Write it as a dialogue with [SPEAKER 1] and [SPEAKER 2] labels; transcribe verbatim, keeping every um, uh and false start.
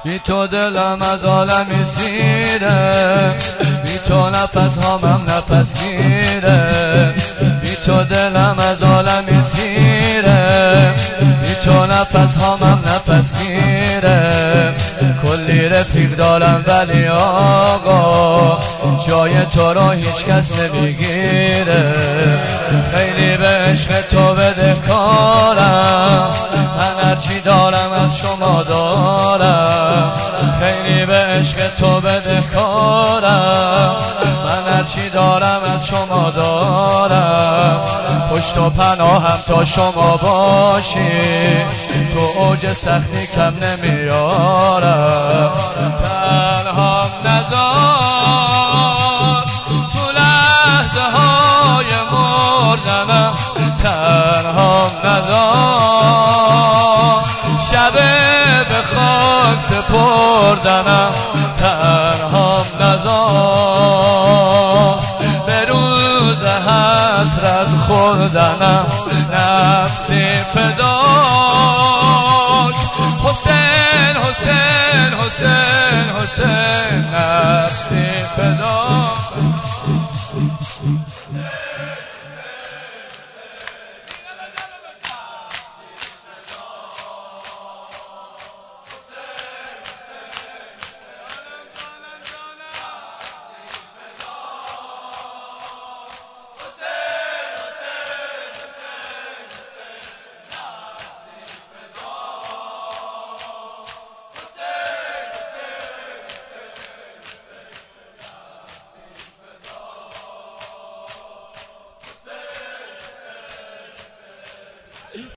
[SPEAKER 1] بی تو دلم از عالمی سیره، بی تو نفس هامم نفس گیره، بی تو دلم از عالمی سیره، بی تو نفس هامم نفس گیره. کلی رفیق دارم ولی آقا جای تو رو هیچ کس نمیگیره. خیلی به عشق تو بده کارم، من هرچی دارم از شما دارم. خیلی به عشق تو بده کارم، من هرچی دارم از شما دارم. پشت و پناهم تا شما باشی، تو اوج سختی کم نمیارم. تنهام نذار تو لحظه های مردنم، تنهام نذار شب به خاک سپردنم، تنهام نذار به روز حسرت خوردنم. نفسی فداک حسین حسین حسین حسین، نفسی فداک.